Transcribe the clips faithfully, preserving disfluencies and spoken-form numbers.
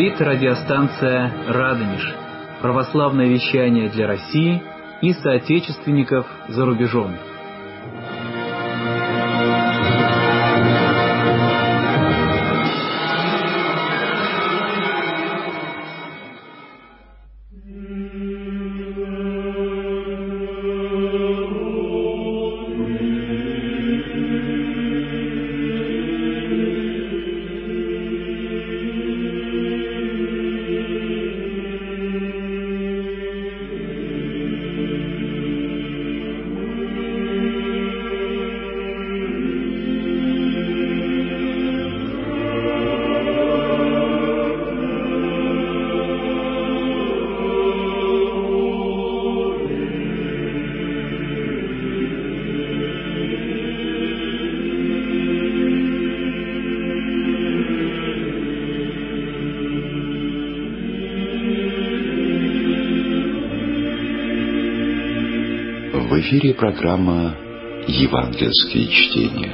Говорит радиостанция «Радонеж». Православное вещание для России и соотечественников за рубежом. В эфире программа «Евангельские чтения».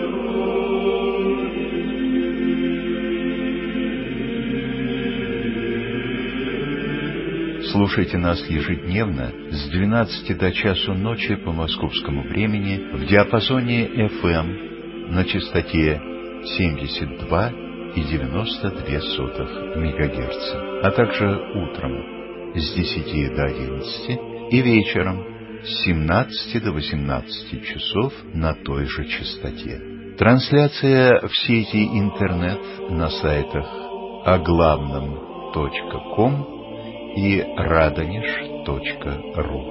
Слушайте нас ежедневно с двенадцати до часу ночи по московскому времени в диапазоне эф эм на частоте семьдесят два и девяносто две сотых мегагерца, а также утром с десяти до одиннадцати и вечером с семнадцати до восемнадцати часов на той же частоте. Трансляция в сети интернет на сайтах о главном точка ком и радонеж точка ру.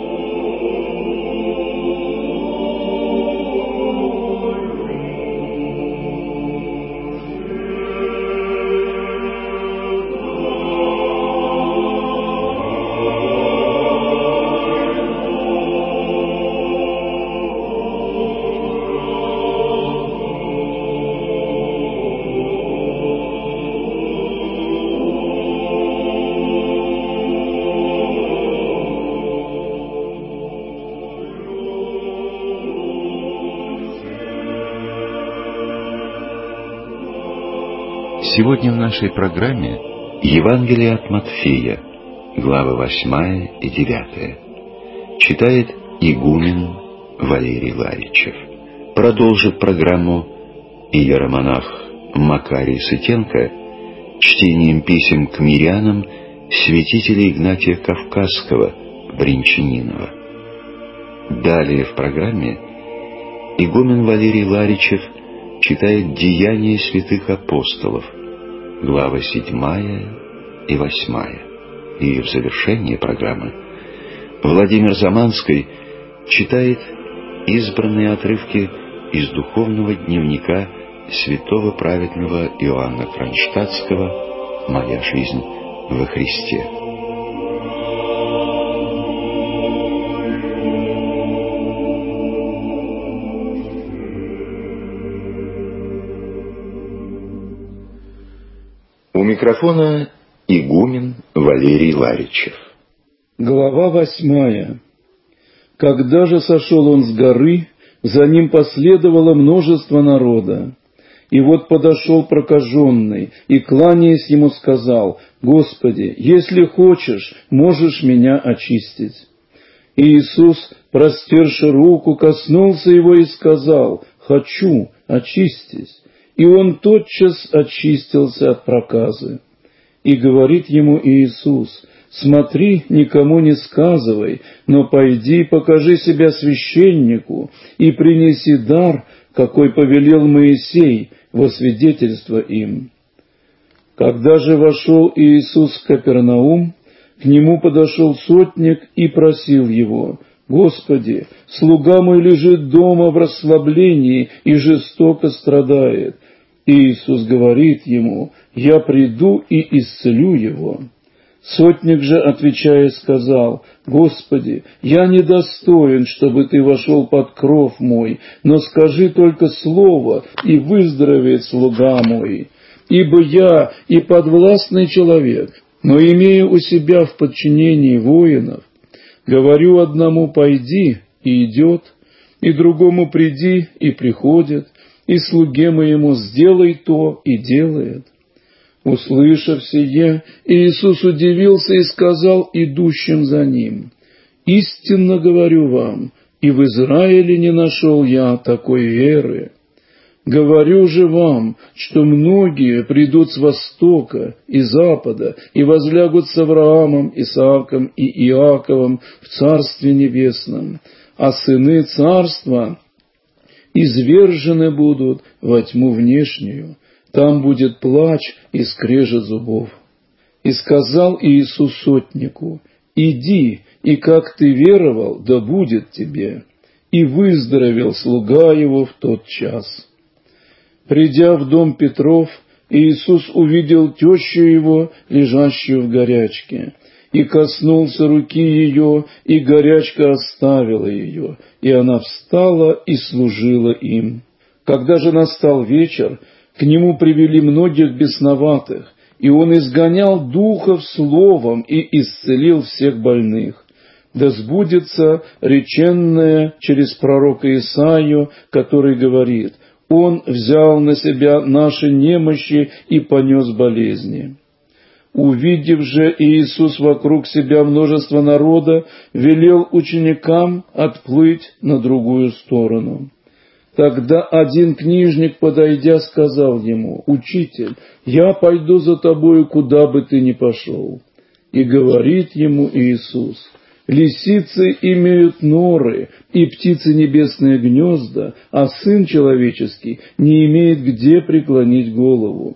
Сегодня в нашей программе Евангелие от Матфея, главы восьмая и девятая. Читает игумен Валерий Ларичев. Продолжит программу иеромонах Макарий Сытенко чтением писем к мирянам святителя Игнатия Кавказского Бринчанинова. Далее в программе игумен Валерий Ларичев читает «Деяния святых апостолов», главы седьмая и восьмая. И в завершении программы Владимир Заманский читает избранные отрывки из духовного дневника святого праведного Иоанна Кронштадтского «Моя жизнь во Христе». У микрофона игумен Валерий Ларичев. Глава восьмая. Когда же сошел он с горы, за ним последовало множество народа. И вот подошел прокаженный, и, кланяясь ему, сказал: «Господи, если хочешь, можешь меня очистить». И Иисус, простерши руку, коснулся его и сказал: «Хочу, очистись». И он тотчас очистился от проказы. И говорит ему Иисус: «Смотри, никому не сказывай, но пойди, покажи себя священнику и принеси дар, какой повелел Моисей, во свидетельство им». Когда же вошел Иисус в Капернаум, к нему подошел сотник и просил его: «Господи, слуга мой лежит дома в расслаблении и жестоко страдает». И Иисус говорит ему: «Я приду и исцелю его». Сотник же, отвечая, сказал: «Господи, я недостоин, чтобы ты вошел под кров мой, но скажи только слово, и выздоровеет слуга мой. Ибо я и подвластный человек, но имею у себя в подчинении воинов. Говорю одному: пойди, и идет, и другому: приди, и приходит, и слуге моему: сделай то, и делает». Услышав сие, Иисус удивился и сказал идущим за ним: «Истинно говорю вам, и в Израиле не нашел я такой веры. Говорю же вам, что многие придут с востока и запада и возлягут с Авраамом, Исааком и Иаковом в Царстве Небесном, а сыны Царства извержены будут во тьму внешнюю, там будет плач и скрежет зубов». И сказал Иисус сотнику: «Иди, и как ты веровал, да будет тебе». И выздоровел слуга его в тот час. Придя в дом Петров, Иисус увидел тещу его, лежащую в горячке, и коснулся руки ее, и горячка оставила ее, и она встала и служила им. Когда же настал вечер, к нему привели многих бесноватых, и он изгонял духов словом и исцелил всех больных. Да сбудется реченное через пророка Исаию, который говорит: «Он взял на себя наши немощи и понес болезни». Увидев же Иисус вокруг себя множество народа, велел ученикам отплыть на другую сторону. Тогда один книжник, подойдя, сказал ему: «Учитель, я пойду за тобою, куда бы ты ни пошел». И говорит ему Иисус: «Лисицы имеют норы, и птицы небесные гнезда, а Сын Человеческий не имеет где преклонить голову».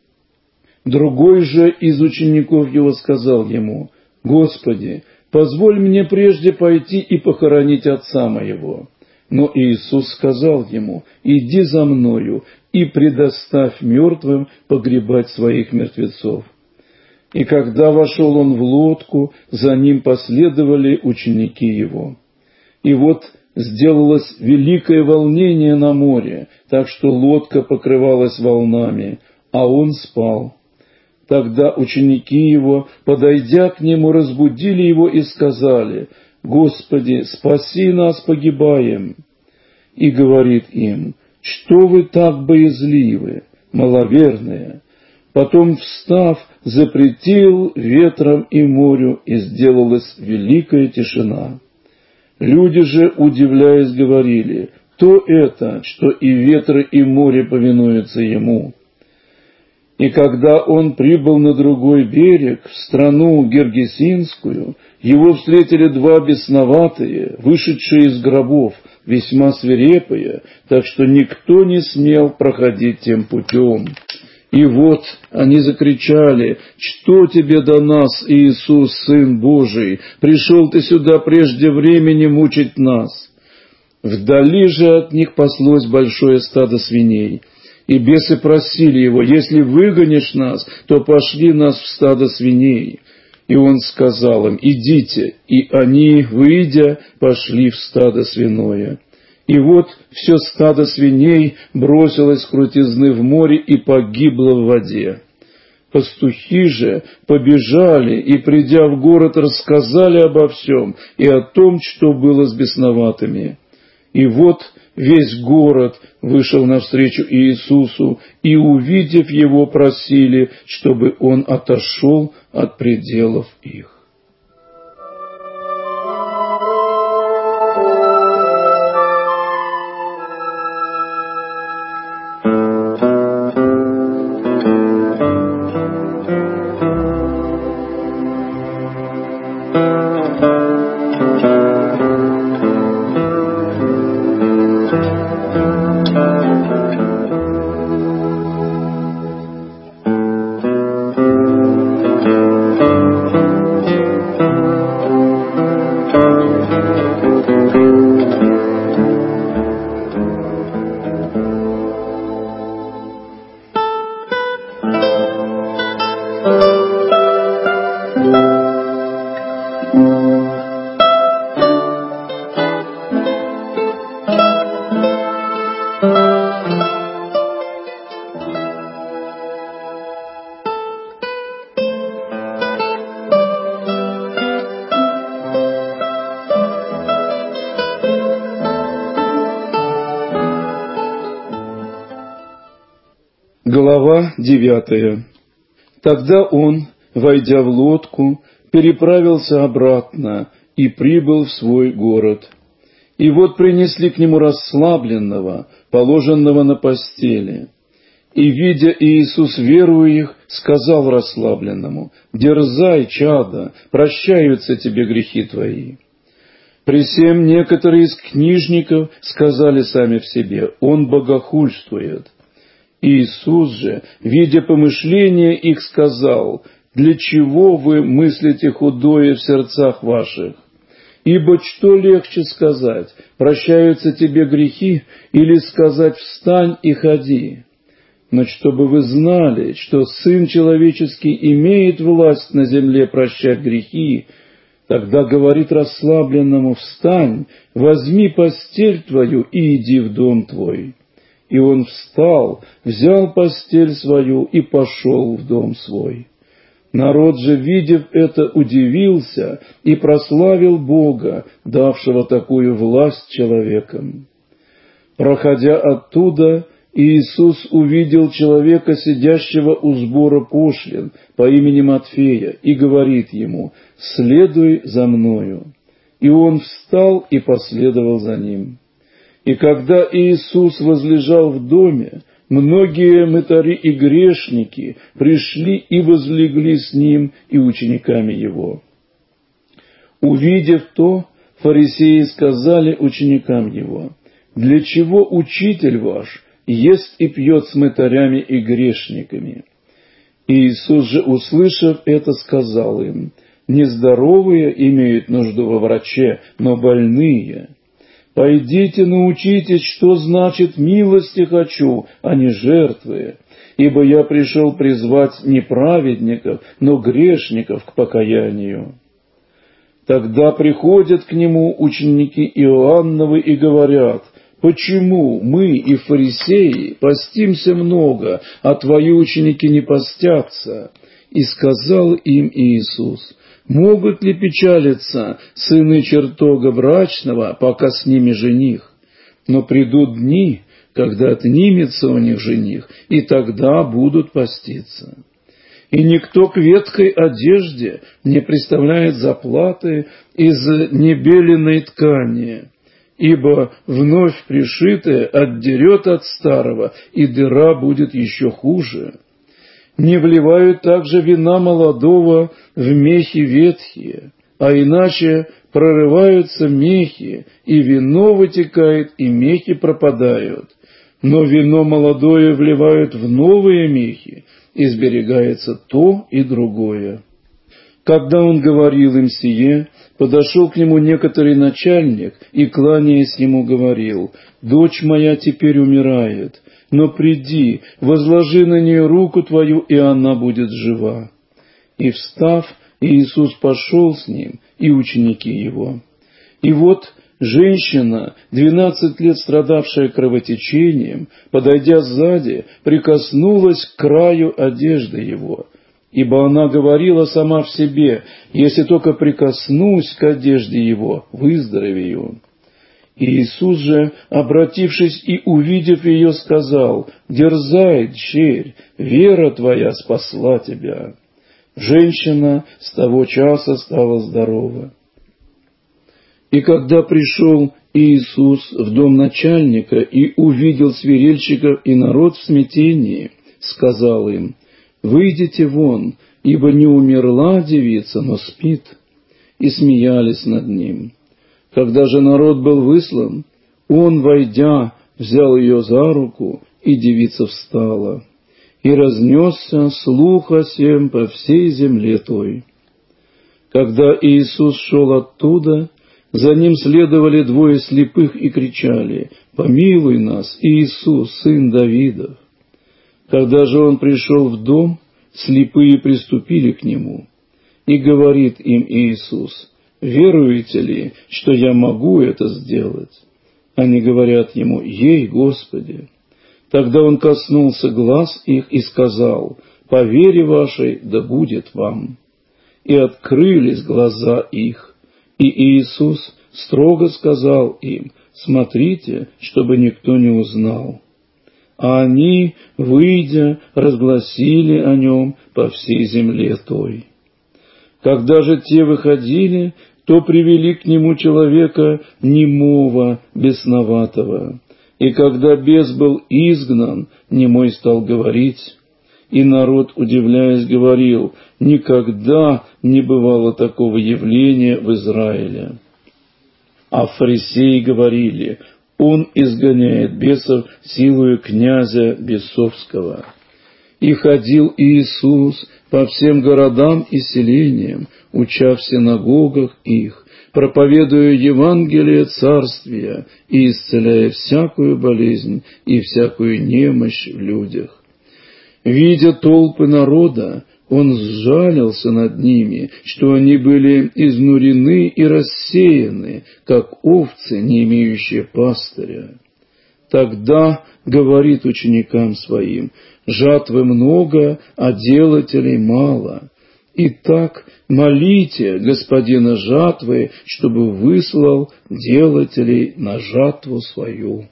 Другой же из учеников его сказал ему: «Господи, позволь мне прежде пойти и похоронить отца моего». Но Иисус сказал ему: «Иди за мною и предоставь мертвым погребать своих мертвецов». И когда вошел он в лодку, за ним последовали ученики его. И вот сделалось великое волнение на море, так что лодка покрывалась волнами, а он спал. Тогда ученики его, подойдя к нему, разбудили его и сказали: «Господи, спаси нас, погибаем!» И говорит им: «Что вы так боязливы, маловерные?» Потом, встав, запретил ветрам и морю, и сделалась великая тишина. Люди же, удивляясь, говорили: «Кто это, что и ветры, и море повинуются ему?» И когда он прибыл на другой берег, в страну Гергесинскую, его встретили два бесноватые, вышедшие из гробов, весьма свирепые, так что никто не смел проходить тем путем. И вот они закричали: «Что тебе до нас, Иисус, Сын Божий? Пришел ты сюда прежде времени мучить нас!» Вдали же от них паслось большое стадо свиней. И бесы просили его: «Если выгонишь нас, то пошли нас в стадо свиней». И он сказал им: «Идите». И они, выйдя, пошли в стадо свиное. И вот все стадо свиней бросилось с крутизны в море и погибло в воде. Пастухи же побежали и, придя в город, рассказали обо всем и о том, что было с бесноватыми. И вот весь город вышел навстречу Иисусу, и, увидев его, просили, чтобы он отошел от пределов их. Глава девятая. Тогда он, войдя в лодку, переправился обратно и прибыл в свой город. И вот принесли к нему расслабленного, положенного на постели. И, видя Иисус веру их, сказал расслабленному: «Дерзай, чадо, прощаются тебе грехи твои». Присем некоторые из книжников сказали сами в себе: «Он богохульствует». Иисус же, видя помышления их, сказал: «Для чего вы мыслите худое в сердцах ваших? Ибо что легче сказать: прощаются тебе грехи, или сказать: встань и ходи? Но чтобы вы знали, что Сын Человеческий имеет власть на земле прощать грехи, тогда говорит расслабленному: встань, возьми постель твою и иди в дом твой. И он встал, взял постель свою и пошел в дом свой. Народ же, видев это, удивился и прославил Бога, давшего такую власть человекам. Проходя оттуда, Иисус увидел человека, сидящего у сбора пошлин, по имени Матфея, и говорит ему: «Следуй за мною». И он встал и последовал за ним. И когда Иисус возлежал в доме, многие мытари и грешники пришли и возлегли с ним и учениками его. Увидев то, фарисеи сказали ученикам его: «Для чего учитель ваш ест и пьет с мытарями и грешниками?» Иисус же, услышав это, сказал им: «Нездоровые имеют нужду во враче, но больные. Пойдите, научитесь, что значит милости хочу, а не жертвы, ибо я пришел призвать не праведников, но грешников к покаянию». Тогда приходят к нему ученики Иоанновы и говорят: «Почему мы и фарисеи постимся много, а твои ученики не постятся?» И сказал им Иисус: «Могут ли печалиться сыны чертога брачного, пока с ними жених? Но придут дни, когда отнимется у них жених, и тогда будут поститься. И никто к ветхой одежде не приставляет заплаты из небеленной ткани, ибо вновь пришитое отдерет от старого, и дыра будет еще хуже. Не вливают также вина молодого в мехи ветхие, а иначе прорываются мехи, и вино вытекает, и мехи пропадают. Но вино молодое вливают в новые мехи, и сберегается то и другое». Когда он говорил им сие, подошел к нему некоторый начальник и, кланяясь ему, говорил: «Дочь моя теперь умирает, но приди, возложи на нее руку твою, и она будет жива». И, встав, Иисус пошел с ним, и ученики его. И вот женщина, двенадцать лет страдавшая кровотечением, подойдя сзади, прикоснулась к краю одежды его, ибо она говорила сама в себе: «Если только прикоснусь к одежде его, выздоровею». И Иисус же, обратившись и увидев ее, сказал: «Дерзай, дщерь, вера твоя спасла тебя». Женщина с того часа стала здорова. И когда пришел Иисус в дом начальника и увидел свирельщиков и народ в смятении, сказал им: «Выйдите вон, ибо не умерла девица, но спит». И смеялись над ним. Когда же народ был выслан, он, войдя, взял ее за руку, и девица встала. И разнесся слух о сем по всей земле той. Когда Иисус шел оттуда, за ним следовали двое слепых и кричали: «Помилуй нас, Иисус, сын Давидов». Когда же он пришел в дом, слепые приступили к нему. И говорит им Иисус: «Веруете ли, что я могу это сделать?» Они говорят ему: «Ей, Господи». Тогда он коснулся глаз их и сказал: «По вере вашей да будет вам». И открылись глаза их. И Иисус строго сказал им: «Смотрите, чтобы никто не узнал». а они, выйдя, разгласили о нем по всей земле той. Когда же те выходили, то привели к нему человека немого, бесноватого. И когда бес был изгнан, немой стал говорить, и народ, удивляясь, говорил: никогда не бывало такого явления в Израиле. А фарисеи говорили: он изгоняет бесов силою князя бесовского. И ходил Иисус по всем городам и селениям, уча в синагогах их, проповедуя Евангелие Царствия и исцеляя всякую болезнь и всякую немощь в людях. Видя толпы народа, он сжалился над ними, что они были изнурены и рассеяны, как овцы, не имеющие пастыря. Тогда говорит ученикам своим: жатвы много, а делателей мало. Итак, молите Господина жатвы, чтобы выслал делателей на жатву свою.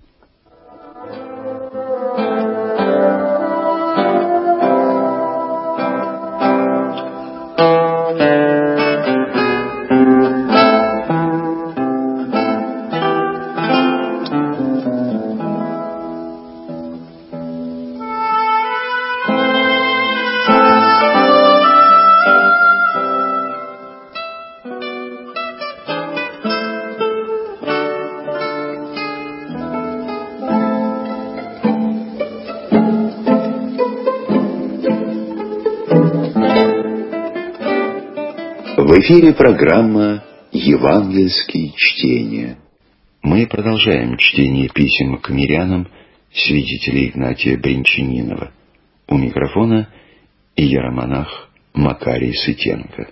В эфире программа «Евангельские чтения». Мы продолжаем чтение писем к мирянам святителя Игнатия Бринчанинова. У микрофона иеромонах Макарий Сытенко.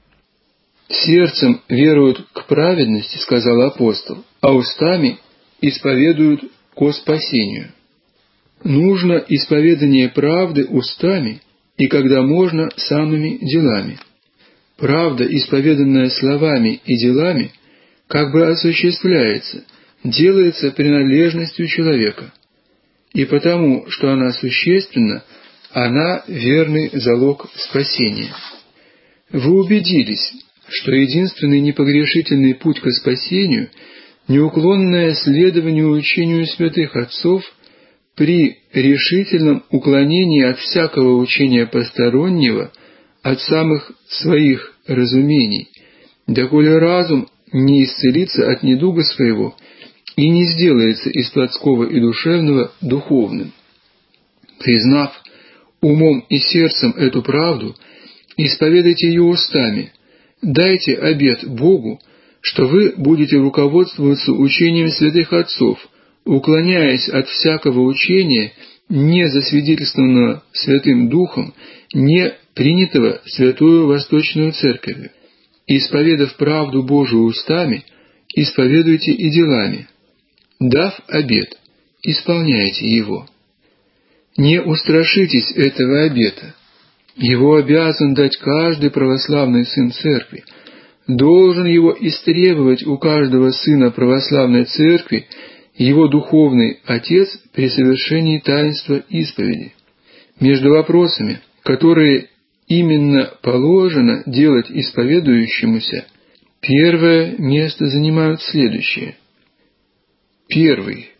«Сердцем веруют к праведности, — сказал апостол, — а устами исповедуют ко спасению». Нужно исповедание правды устами и, когда можно, самыми делами. Правда, исповеданная словами и делами, как бы осуществляется, делается принадлежностью человека. И потому, что она существенна, она верный залог спасения. Вы убедились, что единственный непогрешительный путь к спасению – неуклонное следование учению святых отцов при решительном уклонении от всякого учения постороннего, от самых своих разумений, доколе разум не исцелится от недуга своего и не сделается из плотского и душевного духовным. Признав умом и сердцем эту правду, исповедайте ее устами, дайте обет Богу, что вы будете руководствоваться учением святых отцов, уклоняясь от всякого учения, не засвидетельствованного Святым Духом, не принятого Святою Восточную Церковью. Исповедав правду Божию устами, исповедуйте и делами. Дав обет, исполняйте его. Не устрашитесь этого обета. Его обязан дать каждый православный сын Церкви. Должен его истребовать у каждого сына православной Церкви его духовный отец при совершении таинства исповеди. Между вопросами, которые именно положено делать исповедующемуся, первое место занимают следующие. Первый.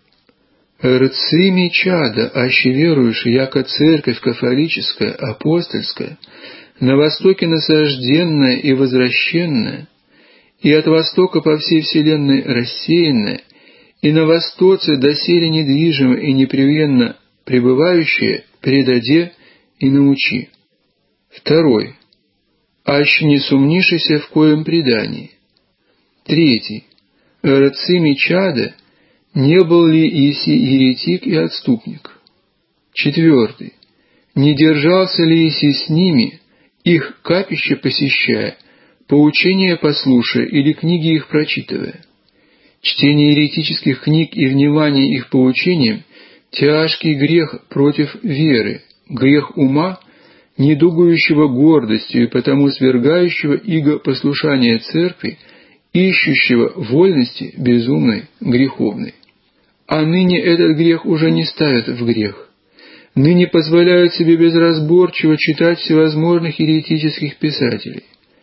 «Рцими чада, аще верующий, яко церковь кафолическая, апостольская, на востоке насажденная и возвращенная, и от востока по всей вселенной рассеянная, и на востоце доселе недвижимо и непревенно пребывающее, предаде и научи». Второй. «Аще не сумнишися в коем предании». Третий. «Рцими чада, не был ли еси еретик и отступник?» Четвертый. «Не держался ли еси с ними, их капище посещая, поучения послушая или книги их прочитывая?» Чтение еретических книг и внимание их поучениям – тяжкий грех против веры, грех ума, недугующего гордостью и потому свергающего иго послушания церкви, ищущего вольности безумной, греховной. а ныне этот грех уже не ставят в грех. Ныне позволяют себе безразборчиво читать всевозможных еретических писателей.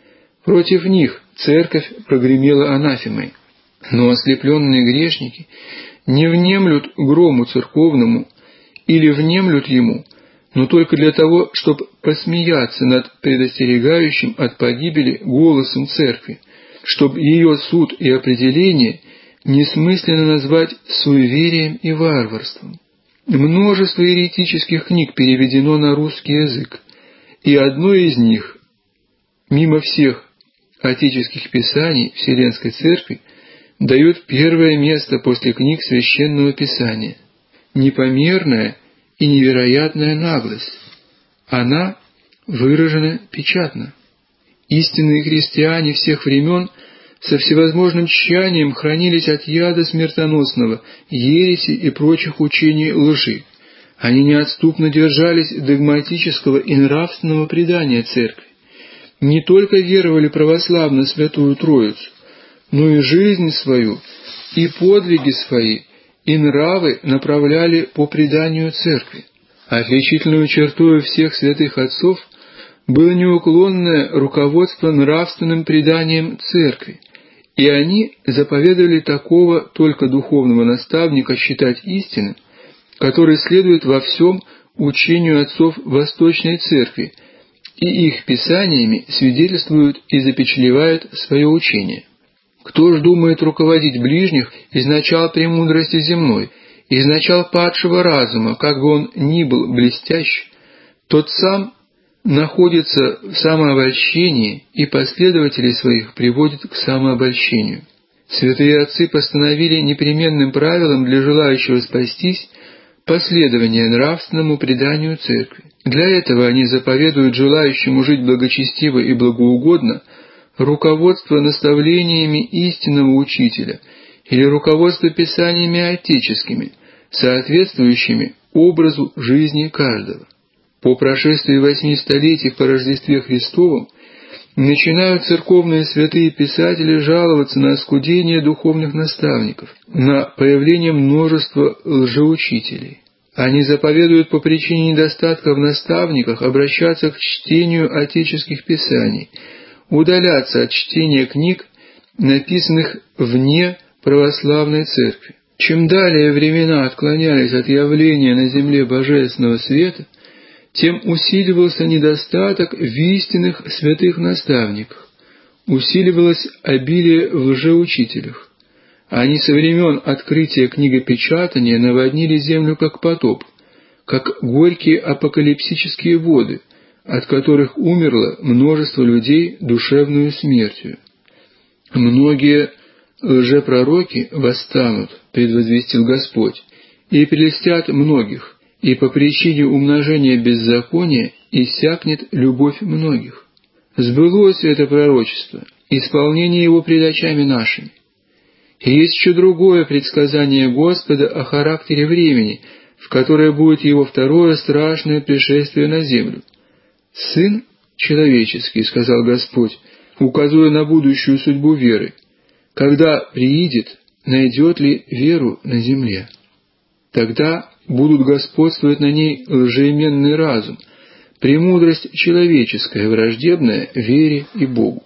Против них церковь прогремела анафемой, но ослепленные грешники не внемлют грому церковному или внемлют ему, но только для того, чтобы посмеяться над предостерегающим от погибели голосом церкви, чтобы ее суд и определение несмысленно назвать суеверием и варварством. Множество еретических книг переведено на русский язык, и одно из них, мимо всех отеческих писаний Вселенской Церкви, дает первое место после книг Священного Писания. Непомерная и невероятная наглость. Она выражена печатно. Истинные христиане всех времен со всевозможным тщанием хранились от яда смертоносного, ереси и прочих учений лжи. Они неотступно держались догматического и нравственного предания Церкви. Не только веровали православно Святую Троицу, но и жизнь свою, и подвиги свои, и нравы направляли по преданию Церкви. Отличительной чертой всех святых отцов было неуклонное руководство нравственным преданием Церкви, и они заповедовали такого только духовного наставника считать истинным, который следует во всем учению отцов Восточной Церкви, и их писаниями свидетельствуют и запечатлевают свое учение. Кто ж думает руководить ближних из начала премудрости земной, из начала падшего разума, как бы он ни был блестящ, тот сам находится в самообольщении и последователей своих приводит к самообольщению. Святые отцы постановили непременным правилом для желающего спастись последование нравственному преданию Церкви. Для этого они заповедуют желающему жить благочестиво и благоугодно руководство наставлениями истинного учителя или руководство писаниями отеческими, соответствующими образу жизни каждого. По прошествии восьми столетий по Рождестве Христовом начинают церковные святые писатели жаловаться на оскудение духовных наставников, на появление множества лжеучителей. Они заповедуют по причине недостатка в наставниках обращаться к чтению отеческих писаний, удаляться от чтения книг, написанных вне православной церкви. Чем далее времена отклонялись от явления на земле божественного света, тем усиливался недостаток в истинных святых наставниках, усиливалось обилие в лжеучителях. Они со времен открытия книгопечатания наводнили землю как потоп, как горькие апокалипсические воды, от которых умерло множество людей душевную смертью. Многие лжепророки восстанут, предвозвестил Господь, и прелестят многих, и по причине умножения беззакония иссякнет любовь многих. Сбылось это пророчество, исполнение его пред очами нашими. И есть еще другое предсказание Господа о характере времени, в которое будет его второе страшное пришествие на землю. «Сын человеческий, — сказал Господь, указывая на будущую судьбу веры, — когда приидет, найдет ли веру на земле? Тогда будут господствовать на ней лжеименный разум, премудрость человеческая, враждебная вере и Богу».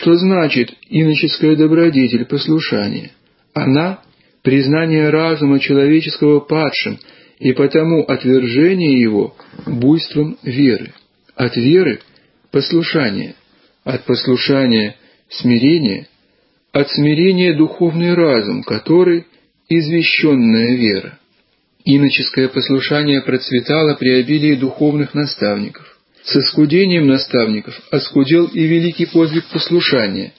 что значит иноческая добродетель послушания? Она — признание разума человеческого падшим и потому отвержение его буйством веры. От веры — послушание, от послушания — смирение, от смирения — духовный разум, который — извещенная вера. Иноческое послушание процветало при обилии духовных наставников. С оскудением наставников оскудел и великий подвиг послушания,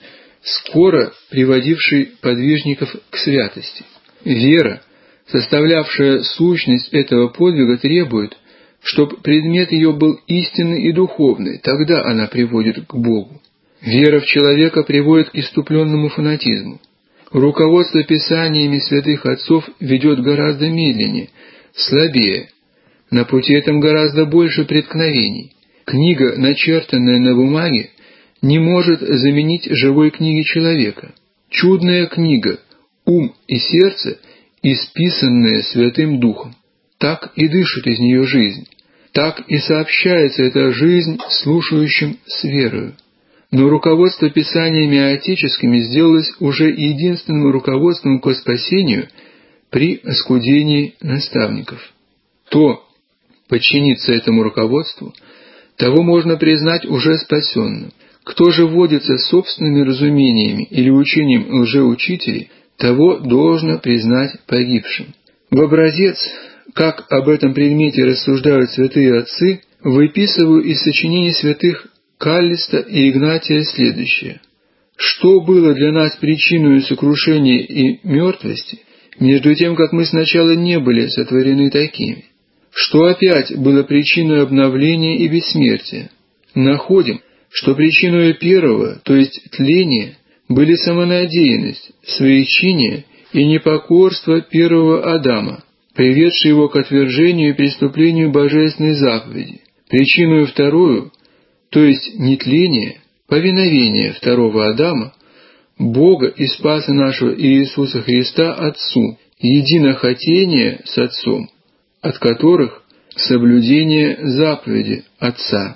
скоро приводивший подвижников к святости. Вера, составлявшая сущность этого подвига, требует, чтобы предмет ее был истинный и духовный, тогда она приводит к Богу. Вера в человека приводит к иступленному фанатизму. Руководство писаниями святых отцов ведет гораздо медленнее, слабее. На пути этом гораздо больше преткновений. Книга, начертанная на бумаге, не может заменить живой книги человека. Чудная книга, ум и сердце, исписанные Святым Духом. Так и дышит из нее жизнь. Так и сообщается эта жизнь слушающим с верою. Но руководство писаниями отеческими сделалось уже единственным руководством к спасению при оскудении наставников. Кто подчинится этому руководству, того можно признать уже спасенным. Кто же водится собственными разумениями или учением лжеучителей, того должно признать погибшим. В образец, как об этом предмете рассуждают святые отцы, выписываю из сочинений святых Каллиста и Игнатия следующее. Что было для нас причиной сокрушения и мертвости, между тем, как мы сначала не были сотворены такими? Что опять было причиной обновления и бессмертия? Находим, что причиной первого, то есть тления, были самонадеянность, своечиние и непокорство первого Адама, приведшие его к отвержению и преступлению божественной заповеди. Причиной вторую, то есть нетление, повиновение второго Адама, Бога и Спаса нашего Иисуса Христа Отцу, единохотение с Отцом, от которых соблюдение заповеди Отца.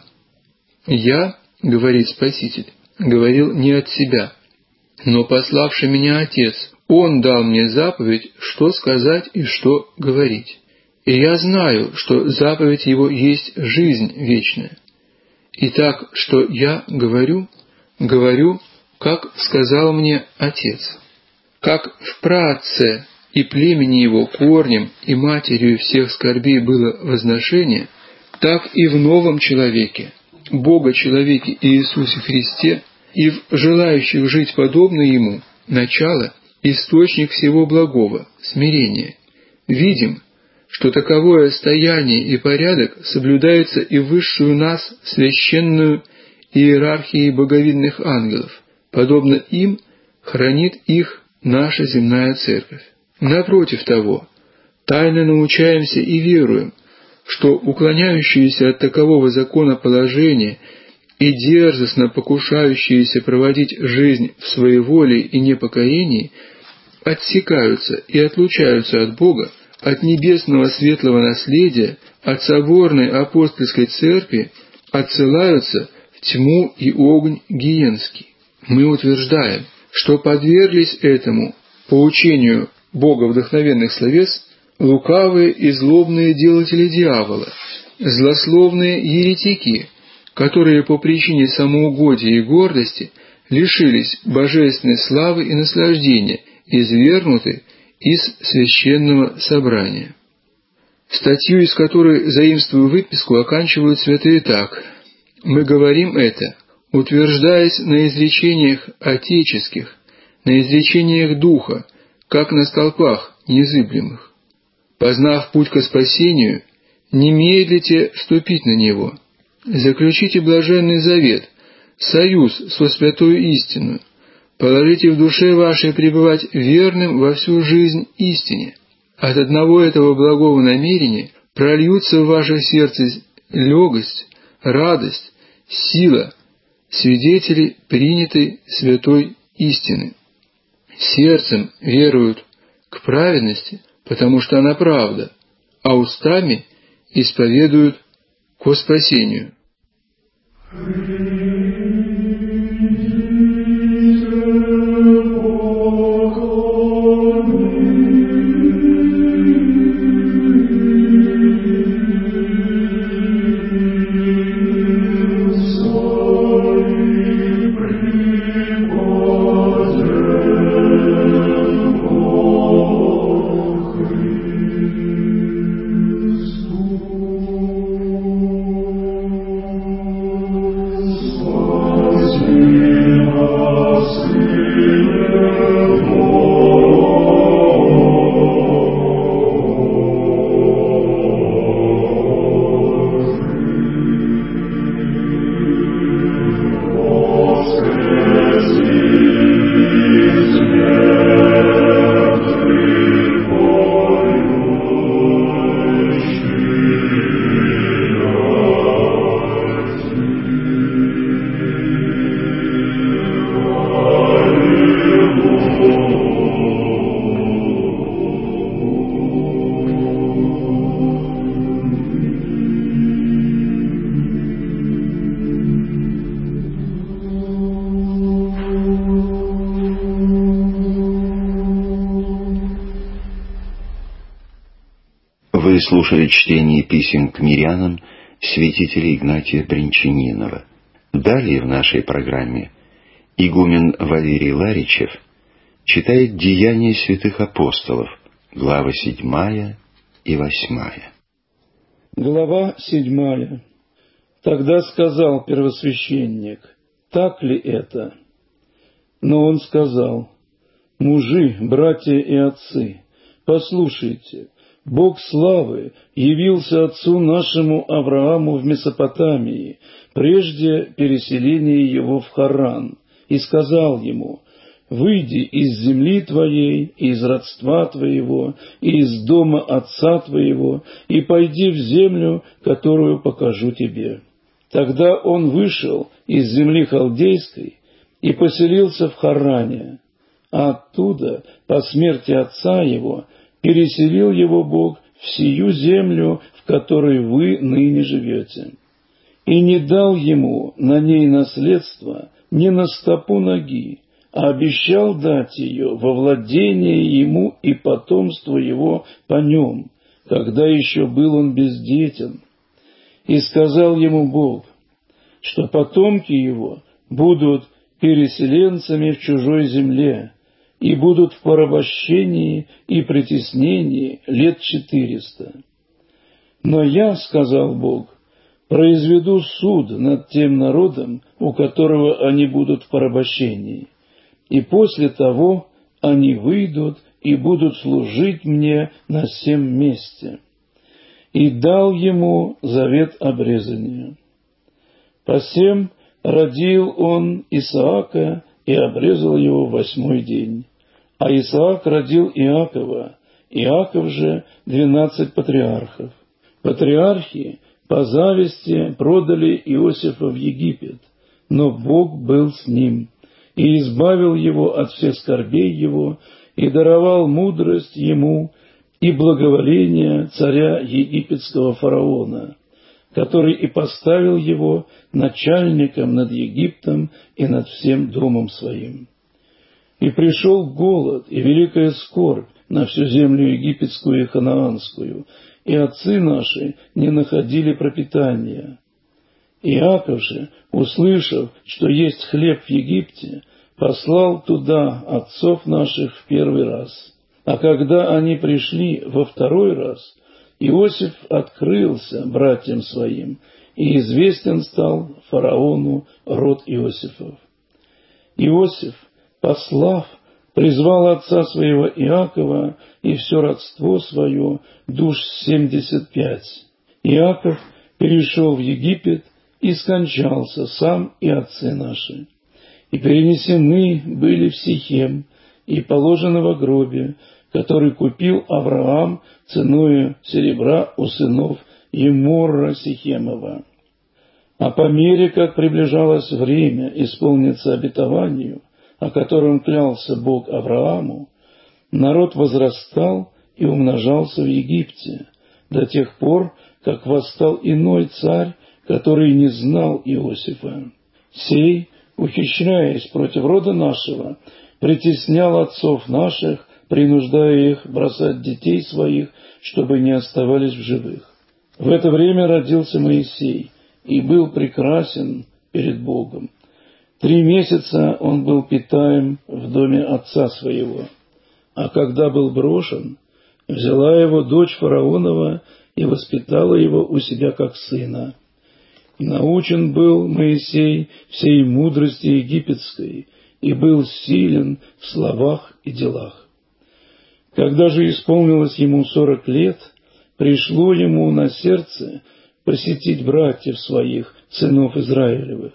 «Я, — говорит Спаситель, — говорил не от себя, но пославший меня Отец, Он дал мне заповедь, что сказать и что говорить. И я знаю, что заповедь Его есть жизнь вечная. Итак, что я говорю, говорю, как сказал мне Отец. Как в праотце и племени его корнем и матерью всех скорбей было возношение, так и в новом человеке, Бога-человеке Иисусе Христе, и в желающих жить подобно Ему, начало, источник всего благого, смирение. Видим, что таковое стояние и порядок соблюдается и в высшую нас священную иерархией боговидных ангелов, подобно им хранит их наша земная церковь. Напротив того, тайно научаемся и веруем, что уклоняющиеся от такового законоположения и дерзостно покушающиеся проводить жизнь в своеволии и непокоении отсекаются и отлучаются от Бога, от небесного светлого наследия, от соборной апостольской церкви, отсылаются в тьму и огонь гиенский. Мы утверждаем, что подверглись этому, по учению Бога вдохновенных словес, лукавые и злобные делатели дьявола, злословные еретики, которые по причине самоугодия и гордости лишились божественной славы и наслаждения, извергнуты из священного собрания. Статью, из которой заимствую выписку, оканчивают святые так. Мы говорим это, утверждаясь на изречениях отеческих, на изречениях Духа, как на столпах незыблемых. Познав путь ко спасению, не медлите вступить на него. Заключите блаженный завет, союз со святою истиною. Положите в душе вашей пребывать верным во всю жизнь истине. От одного этого благого намерения прольются в ваше сердце легость, радость, сила, свидетели принятой святой истины. Сердцем веруют к праведности, потому что она правда, а устами исповедуют ко спасению. Thank you. Вы слушали чтение писем к мирянам святителя Игнатия Бринчанинова. Далее в нашей программе игумен Валерий Ларичев читает «Деяния святых апостолов», глава седьмая и восьмая. Глава седьмая. Тогда сказал первосвященник: «Так ли это?» Но он сказал: «Мужи, братья и отцы, послушайте, Бог славы явился отцу нашему Аврааму в Месопотамии, прежде переселения его в Харран, и сказал ему: «Выйди из земли твоей, и из родства твоего, и из дома отца твоего, и пойди в землю, которую покажу тебе». Тогда он вышел из земли халдейской и поселился в Харране, а оттуда, по смерти отца его, переселил его Бог в сию землю, в которой вы ныне живете, и не дал ему на ней наследство ни на стопу ноги, а обещал дать ее во владение ему и потомству его по нем, когда еще был он бездетен. И сказал ему Бог, что потомки его будут переселенцами в чужой земле, и будут в порабощении и притеснении лет четыреста. Но я, сказал Бог, произведу суд над тем народом, у которого они будут в порабощении, и после того они выйдут и будут служить мне на сем месте. И дал ему завет обрезания. Посем родил он Исаака и обрезал его в восьмой день. А Исаак родил Иакова, Иаков же двенадцать патриархов. Патриархи по зависти продали Иосифа в Египет, но Бог был с ним, и избавил его от всех скорбей его, и даровал мудрость ему и благоволение царя египетского фараона, который и поставил его начальником над Египтом и над всем домом своим. И пришел голод и великая скорбь на всю землю египетскую и ханаанскую, и отцы наши не находили пропитания. Иаков же, услышав, что есть хлеб в Египте, послал туда отцов наших в первый раз. А когда они пришли во второй раз, Иосиф открылся братьям своим, и известен стал фараону род Иосифов. Иосиф, послав, призвал отца своего Иакова и все родство свое, душ семьдесят пять. Иаков перешел в Египет и скончался сам и отцы наши. И перенесены были в Сихем, и положены во гробе, который купил Авраам ценою серебра у сынов Еморра Сихемова. А по мере, как приближалось время исполниться обетованию, о котором клялся Бог Аврааму, народ возрастал и умножался в Египте, до тех пор, как восстал иной царь, который не знал Иосифа. Сей, ухищряясь против рода нашего, притеснял отцов наших, принуждая их бросать детей своих, чтобы не оставались в живых. В это время родился Моисей и был прекрасен перед Богом. Три месяца он был питаем в доме отца своего, а когда был брошен, взяла его дочь фараонова и воспитала его у себя как сына. И научен был Моисей всей мудрости египетской, и был силен в словах и делах. Когда же исполнилось ему сорок лет, пришло ему на сердце посетить братьев своих, сынов Израилевых.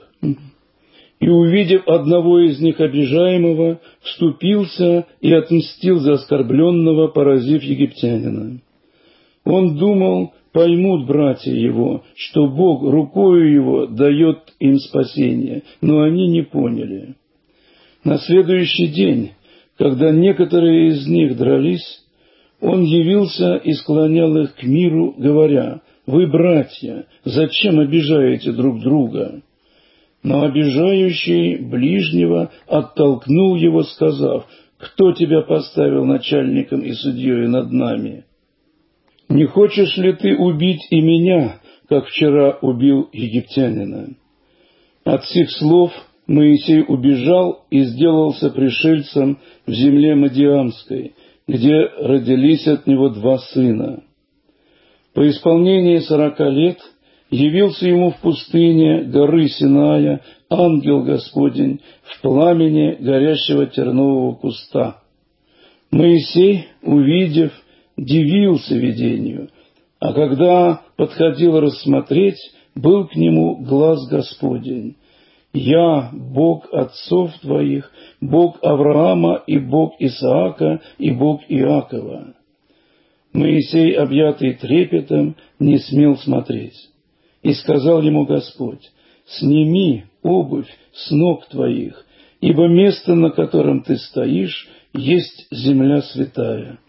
И, увидев одного из них обижаемого, вступился и отмстил за оскорбленного, поразив египтянина. Он думал, поймут братья его, что Бог рукою его дает им спасение, но они не поняли. На следующий день, когда некоторые из них дрались, он явился и склонял их к миру, говоря: «Вы, братья, зачем обижаете друг друга?» Но обижающий ближнего оттолкнул его, сказав: «Кто тебя поставил начальником и судьей над нами?» не хочешь ли ты убить и меня, как вчера убил египтянина?» От сих слов Моисей убежал и сделался пришельцем в земле Мадиамской, где родились от него два сына. По исполнении сорока лет явился ему в пустыне горы Синая ангел Господень в пламени горящего тернового куста. Моисей, увидев, дивился видению, а когда подходил рассмотреть, был к нему глас Господень: «Я, Бог отцов твоих, Бог Авраама и Бог Исаака и Бог Иакова». Моисей, объятый трепетом, не смел смотреть. И сказал ему Господь: «Сними обувь с ног твоих, ибо место, на котором ты стоишь, есть земля святая.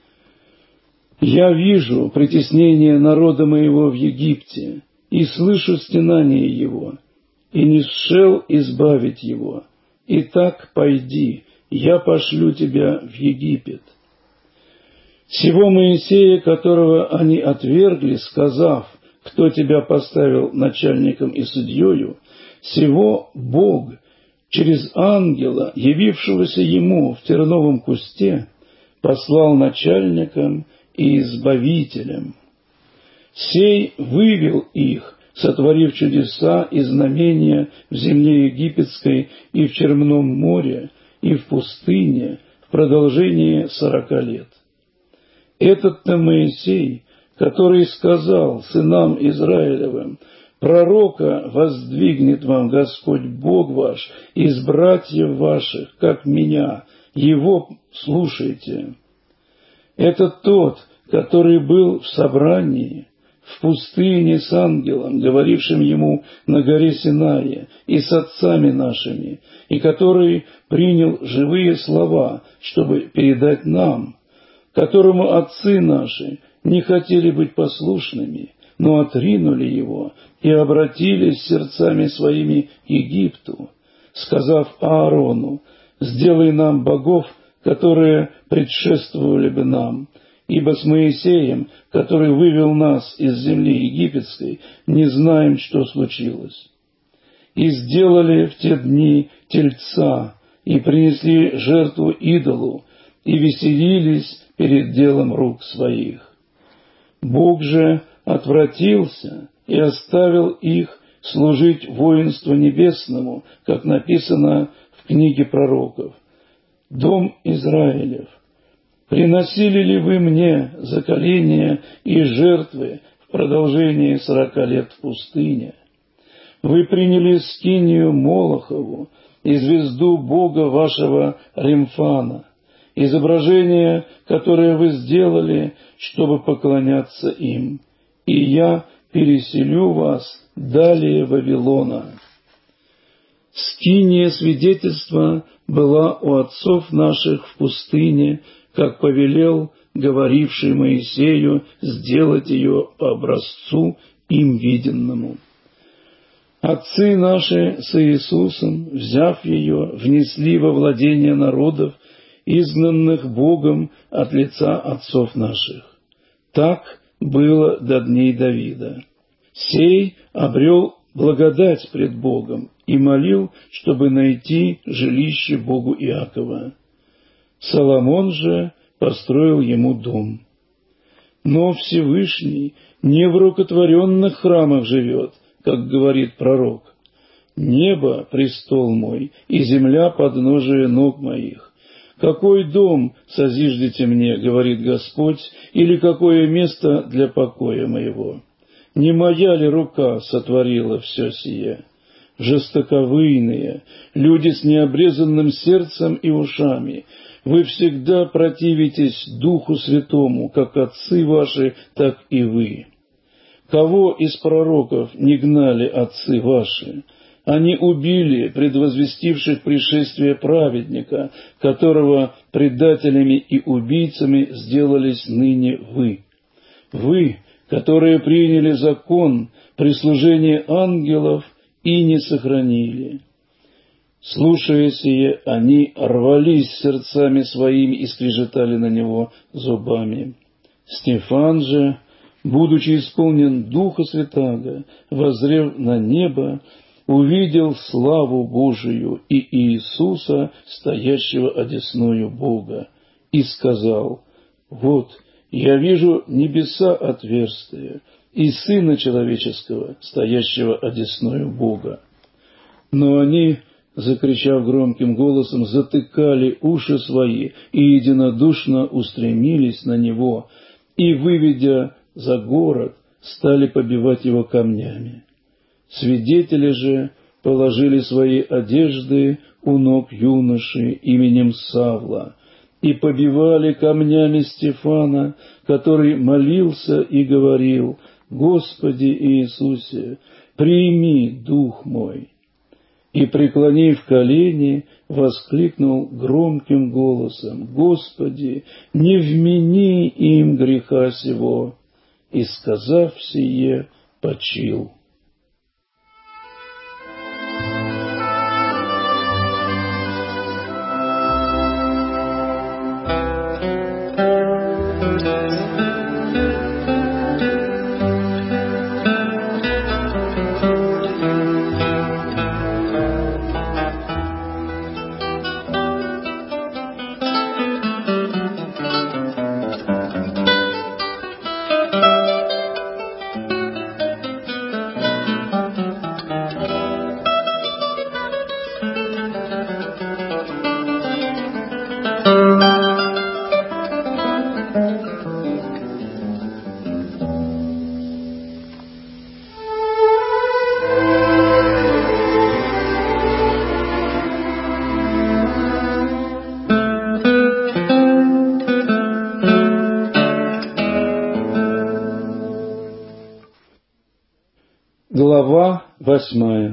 Я вижу притеснение народа моего в Египте, и слышу стенание его, и не сшел избавить его. Итак, пойди, я пошлю тебя в Египет». Сего Моисея, которого они отвергли, сказав: «Кто тебя поставил начальником и судьею?», сего Бог через ангела, явившегося ему в терновом кусте, послал начальником и избавителем. Сей вывел их, сотворив чудеса и знамения в земле египетской и в Черном море, и в пустыне в продолжении сорока лет. Этот-то Моисей, который сказал сынам Израилевым: «Пророка воздвигнет вам Господь Бог ваш из братьев ваших, как меня, его слушайте». Это тот, который был в собрании, в пустыне с ангелом, говорившим ему на горе Синае, и с отцами нашими, и который принял живые слова, чтобы передать нам, которому отцы наши не хотели быть послушными, но отринули его и обратились сердцами своими к Египту, сказав Аарону: «Сделай нам богов, которые предшествовали бы нам, ибо с Моисеем, который вывел нас из земли египетской, не знаем, что случилось». И сделали в те дни тельца, и принесли жертву идолу, и веселились перед делом рук своих. Бог же отвратился и оставил их служить воинству небесному, как написано в книге пророков: «Дом Израилев, приносили ли вы мне заколения и жертвы в продолжении сорока лет в пустыне? Вы приняли скинию Молохову и звезду бога вашего Ремфана, изображение, которое вы сделали, чтобы поклоняться им, и я переселю вас далее Вавилона». Скиния свидетельства была у отцов наших в пустыне, как повелел говоривший Моисею сделать ее по образцу им виденному. Отцы наши с Иисусом, взяв ее, внесли во владение народов, изгнанных Богом от лица отцов наших. Так было до дней Давида. Сей обрел благодать пред Богом и молил, чтобы найти жилище Богу Иакова. Соломон же построил ему дом. Но Всевышний не в рукотворенных храмах живет, как говорит пророк: «Небо — престол мой, и земля — подножие ног моих. Какой дом созиждете мне, говорит Господь, или какое место для покоя моего? Не моя ли рука сотворила все сие? Жестоковыйные, люди с необрезанным сердцем и ушами, вы всегда противитесь Духу Святому, как отцы ваши, так и вы. Кого из пророков не гнали отцы ваши? Они убили предвозвестивших пришествие праведника, которого предателями и убийцами сделались ныне вы. Вы, которые приняли закон при служении ангелов и не сохранили. Слушая сие, они рвались сердцами своими и скрежетали на него зубами. Стефан же, будучи исполнен Духа Святаго, воззрев на небо, увидел славу Божию и Иисуса, стоящего одесную Бога, и сказал: «Вот, я вижу небеса отверстые, и Сына Человеческого, стоящего одесную Бога». Но они, закричав громким голосом, затыкали уши свои и единодушно устремились на него, и, выведя за город, стали побивать его камнями. Свидетели же положили свои одежды у ног юноши именем Савла и побивали камнями Стефана, который молился и говорил: «Господи Иисусе, прими дух мой». И, преклонив колени, воскликнул громким голосом: «Господи, не вмени им греха сего». И, сказав сие, почил. Глава восьмая.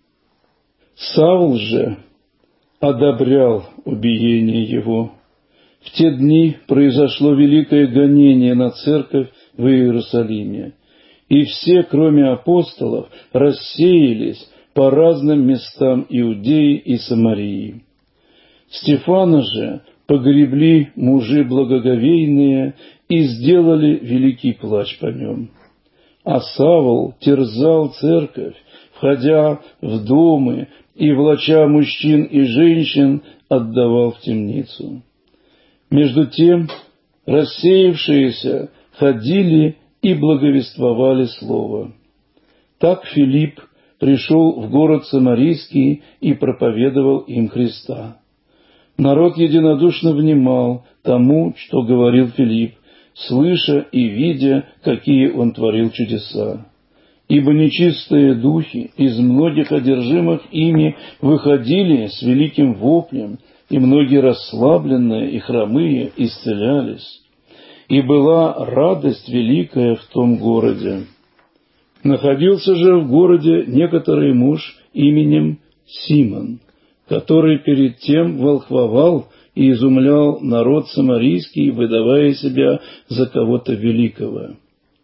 Савл же одобрял убиение его. В те дни произошло великое гонение на церковь в Иерусалиме, и все, кроме апостолов, рассеялись по разным местам Иудеи и Самарии. Стефана же погребли мужи благоговейные и сделали великий плач по нем. А Савл терзал церковь, входя в домы и, влача мужчин и женщин, отдавал в темницу. Между тем рассеявшиеся ходили и благовествовали слово. Так Филипп пришел в город Самарийский и проповедовал им Христа. Народ единодушно внимал тому, что говорил Филипп, слыша и видя, какие он творил чудеса. Ибо нечистые духи из многих одержимых ими выходили с великим воплем, и многие расслабленные и хромые исцелялись. И была радость великая в том городе. Находился же в городе некоторый муж именем Симон, который перед тем волхвовал и изумлял народ самарийский, выдавая себя за кого-то великого.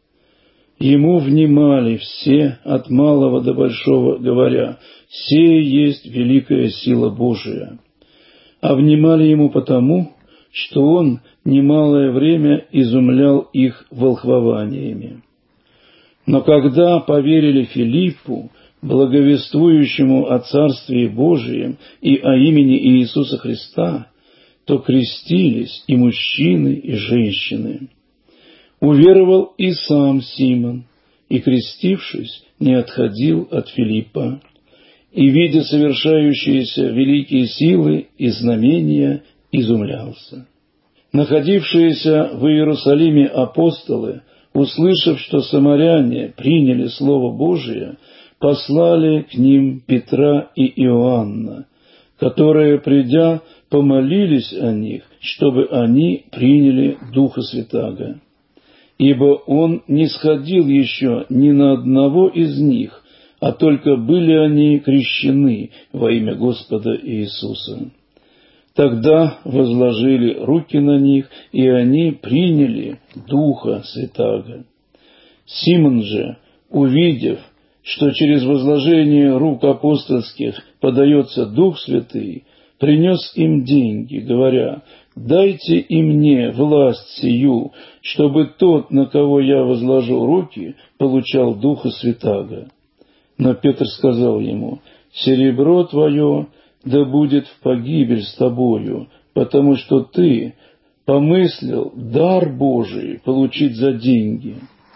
Ему внимали все, от малого до большого, говоря: «Сие есть великая сила Божия». А внимали ему потому, что он немалое время изумлял их волхвованиями. Но когда поверили Филиппу, благовествующему о Царстве Божием и о имени Иисуса Христа, то крестились и мужчины, и женщины. Уверовал и сам Симон, и, крестившись, не отходил от Филиппа, и, видя совершающиеся великие силы и знамения, изумлялся. Находившиеся в Иерусалиме апостолы, услышав, что самаряне приняли Слово Божие, послали к ним Петра и Иоанна, которые, придя, помолились о них, чтобы они приняли Духа Святаго. Ибо он не сходил еще ни на одного из них, а только были они крещены во имя Господа Иисуса. Тогда возложили руки на них, и они приняли Духа Святаго. Симон же, увидев, что через возложение рук апостольских подается Дух Святый, принес им деньги, говоря: «Дайте и мне власть сию, чтобы тот, на кого я возложу руки, получал Духа Святаго». Но Петр сказал ему: «Серебро твое да будет в погибель с тобою, потому что ты помыслил дар Божий получить за деньги.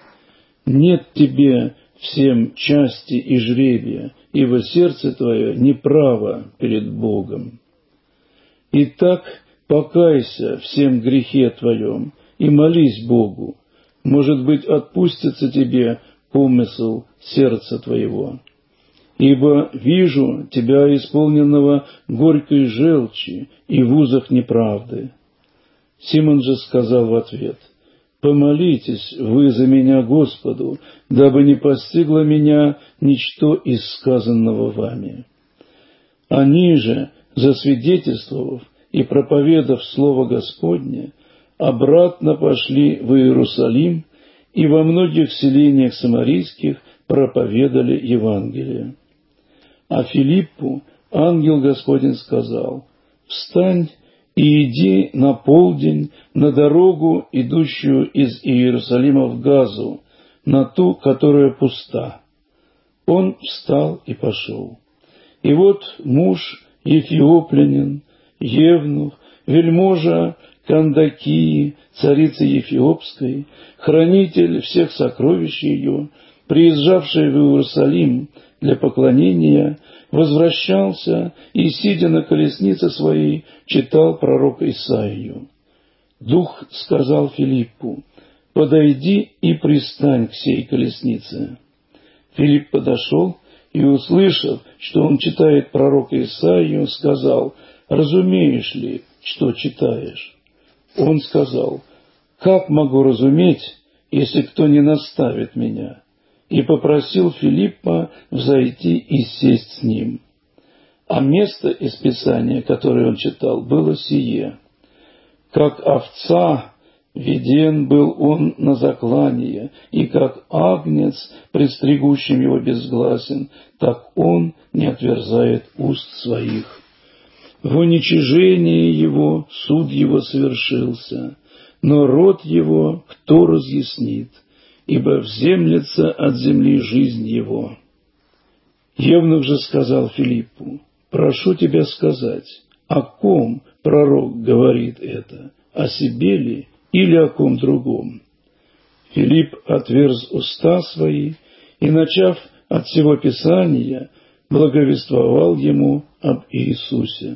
Нет тебе всем части и жребия, ибо сердце твое неправо перед Богом. Итак, покайся всем грехе твоем и молись Богу, может быть, отпустится тебе помысл сердца твоего. Ибо вижу тебя исполненного горькой желчи и в узах неправды». Симон же сказал в ответ: «Помолитесь вы за меня Господу, дабы не постигло меня ничто из сказанного вами». Они же, засвидетельствовав и проповедав Слово Господне, обратно пошли в Иерусалим и во многих селениях самарийских проповедали Евангелие. А Филиппу ангел Господень сказал: «Встань и иди на полдень на дорогу, идущую из Иерусалима в Газу, на ту, которая пуста». Он встал и пошел. И вот муж Ефиоплянин, евнух, вельможа Кандакии, царицы Ефиопской, хранитель всех сокровищ ее, приезжавший в Иерусалим для поклонения, возвращался и, сидя на колеснице своей, читал пророка Исаию. Дух сказал Филиппу: «Подойди и пристань к сей колеснице». Филипп подошел и, услышав, что он читает пророка Исаию, сказал: «Разумеешь ли, что читаешь?» Он сказал: «Как могу разуметь, если кто не наставит меня?» И попросил Филиппа взойти и сесть с ним. А место из Писания, которое он читал, было сие: «Как овца веден был он на заклание, и как агнец, пред стригущим его безгласен, так он не отверзает уст своих. В уничижении его суд его совершился, но род его кто разъяснит? Ибо вземлется от земли жизнь его». Евнух же сказал Филиппу: «Прошу тебя сказать, о ком пророк говорит это, о себе ли или о ком другом?» Филипп отверз уста свои и, начав от всего Писания, благовествовал ему об Иисусе.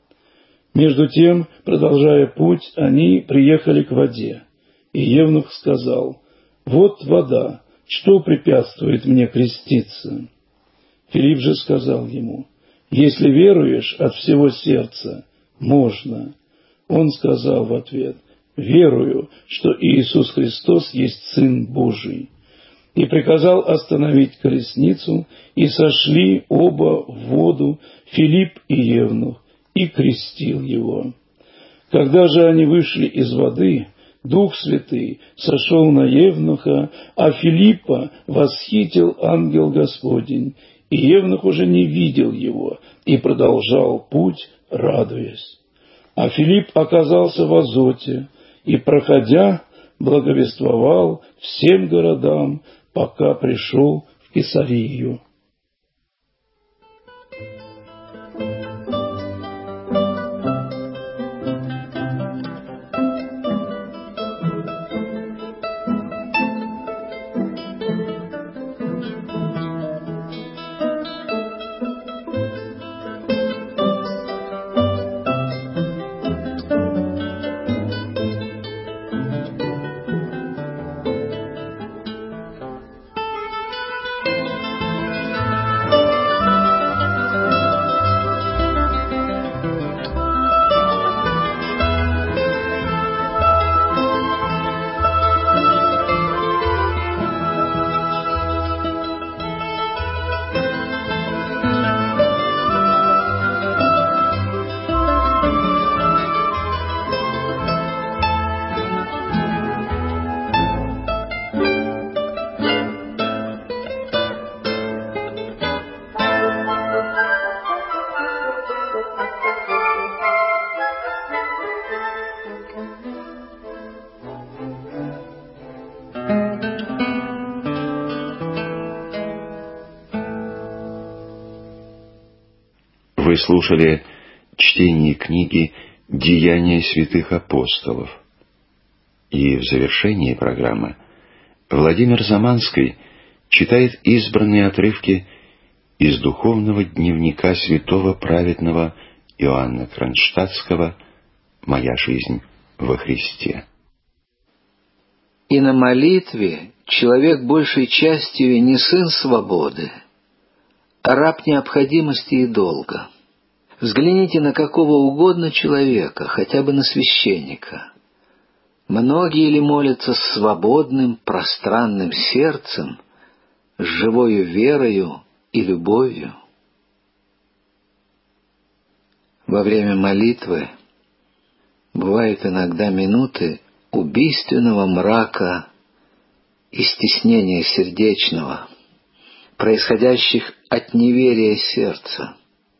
Между тем, продолжая путь, они приехали к воде, и евнух сказал: «Вот вода, что препятствует мне креститься?» Филипп же сказал ему: «Если веруешь от всего сердца, можно». Он сказал в ответ: «Верую, что Иисус Христос есть Сын Божий». И приказал остановить колесницу, и сошли оба в воду, Филипп и евнух, и крестил его. Когда же они вышли из воды, Дух Святый сошел на евнуха, а Филиппа восхитил ангел Господень, и евнух уже не видел его и продолжал путь, радуясь. А Филипп оказался в Азоте и, проходя, благовествовал всем городам, пока пришел в Кесарию. Вы слушали чтение книги «Деяния святых апостолов». И в завершении программы Владимир Заманский читает избранные отрывки из духовного дневника святого праведного Иоанна Кронштадтского «Моя жизнь во Христе». И на молитве человек большей частью не сын свободы, а раб необходимости и долга. Взгляните на какого угодно человека, хотя бы на священника. Многие ли молятся с свободным, пространным сердцем, с живою верою и любовью? Во время молитвы бывают иногда минуты убийственного мрака и стеснения сердечного, происходящих от неверия сердца.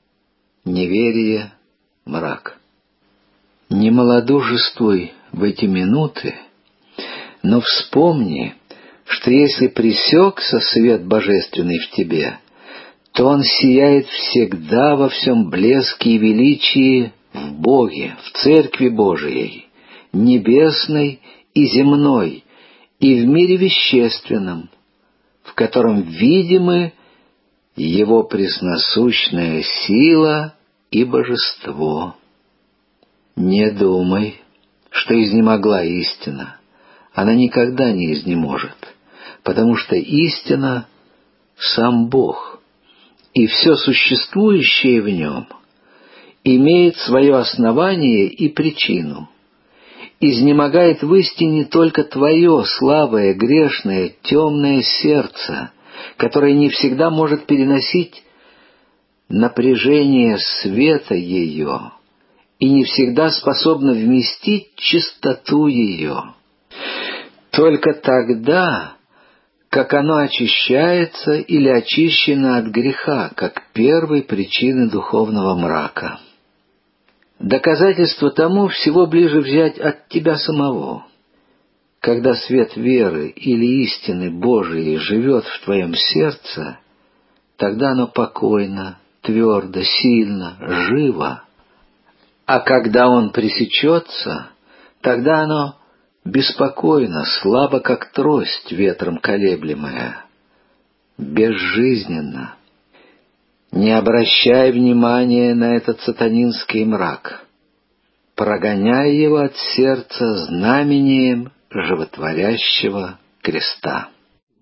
Неверие — мрак. Не малодушествуй в эти минуты, но вспомни, что если пресекся свет божественный в тебе, то он сияет всегда во всем блеске и величии в Боге, в Церкви Божией, небесной и земной, и в мире вещественном, в котором видимы Его пресносущная сила и божество. Не думай, что изнемогла истина. Она никогда не изнеможет, потому что истина — сам Бог, и все существующее в Нем имеет свое основание и причину. Изнемогает в истине только твое слабое, грешное, темное сердце, которое не всегда может переносить напряжение света ее и не всегда способно вместить чистоту ее. Только тогда, как оно очищается или очищено от греха, как первой причины духовного мрака. Доказательство тому всего ближе взять от тебя самого. Когда свет веры или истины Божией живет в твоем сердце, тогда оно покойно, твердо, сильно, живо. А когда он пресечется, тогда оно беспокойно, слабо, как трость ветром колеблемая, безжизненно. Не обращай внимания на этот сатанинский мрак. Прогоняй его от сердца знамением животворящего креста.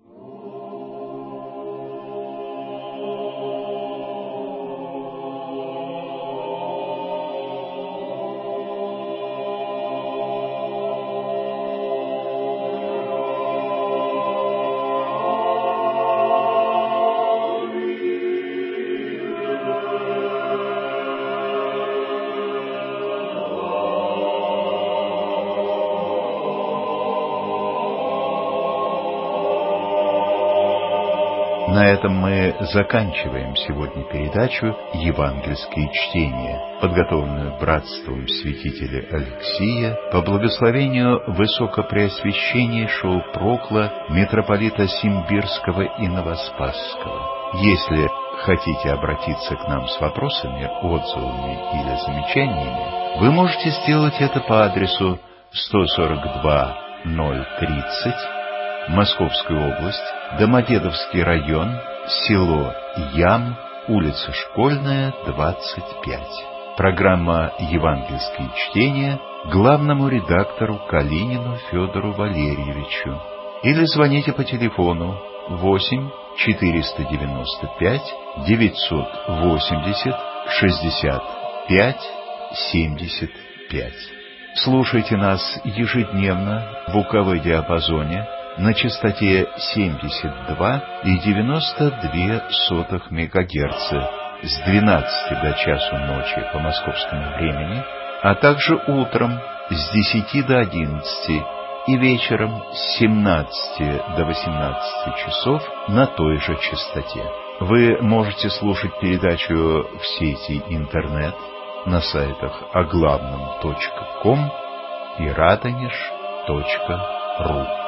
На этом мы заканчиваем сегодня передачу «Евангельские чтения», подготовленную братством святителя Алексия по благословению Высокопреосвященнейшего Прокла митрополита Симбирского и Новоспасского. Если хотите обратиться к нам с вопросами, отзывами или замечаниями, вы можете сделать это по адресу сто сорок два ноль тридцать, Московская область, Домодедовский район, село Ям, улица Школьная, двадцать пять. Программа «Евангельские чтения» главному редактору Калинину Федору Валерьевичу. Или звоните по телефону восемь четыреста девяносто пять девятьсот восемьдесят шестьдесят пять семьдесят пять. Слушайте нас ежедневно в УКВ-диапазоне на частоте семьдесят два и девяносто две сотых мегагерца с двенадцати до часу ночи по московскому времени, а также утром с десяти до одиннадцати и вечером с семнадцати до восемнадцати часов на той же частоте. Вы можете слушать передачу в сети интернет на сайтах оглавном точка ком и радонеж точка ру.